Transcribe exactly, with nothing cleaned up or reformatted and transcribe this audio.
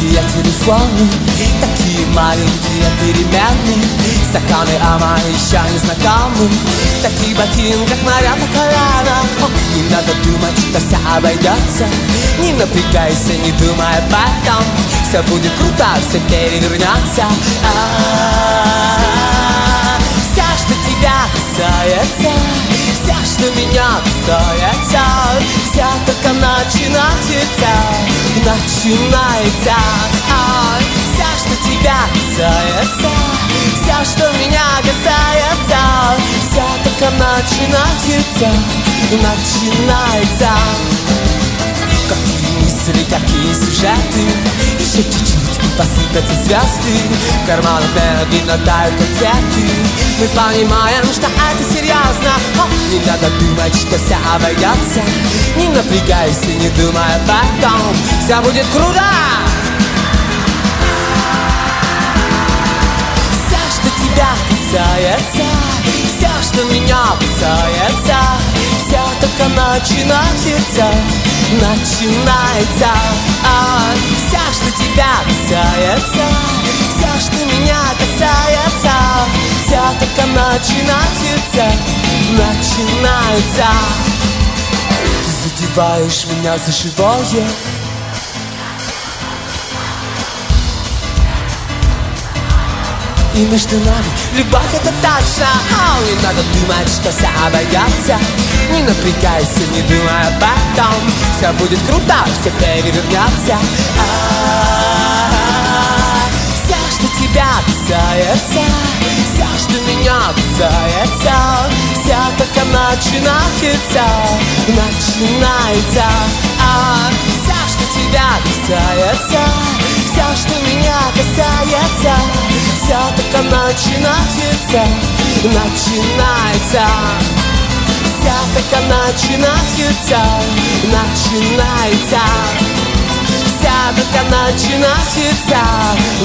Маленькие телефоны, такие маленькие перемены, стаканы, а мои еще не знакомы. Такие ботинки, как моря по колено. Не надо думать, что все обойдется. Не напрягайся, не думай об этом. Все будет круто, все перевернется. Все, что тебя касается, все, что меня касается, все только начинается, начинается. Все, что тебя касается, все, что меня касается, все только начинается, начинается. Какие мысли, какие сюжеты, еще чуть-чуть и посыпятся звезды. В карманах медленно тают конфеты. Мы понимаем, что это серьезно. О, не надо думать, что все обойдется. Не напрягайся, не думай об этом. Все будет круто. Все, что тебя касается, все, что меня касается, все только начинается, начинается. Все, что тебя касается, все, что меня касается, все только начинается, начинается. Ты задеваешь меня за живое. И между нами любовь это точно. О, не надо думать, что все обойдется. Не напрягайся, не думай об этом. Все будет круто, все перевернется. Все, что тебя касается, все, что меня касается, все только начинается, начинается. Все, что тебя касается, все, что меня касается, все только начинается, начинается. Все только начинается, начинается. Все только начинается,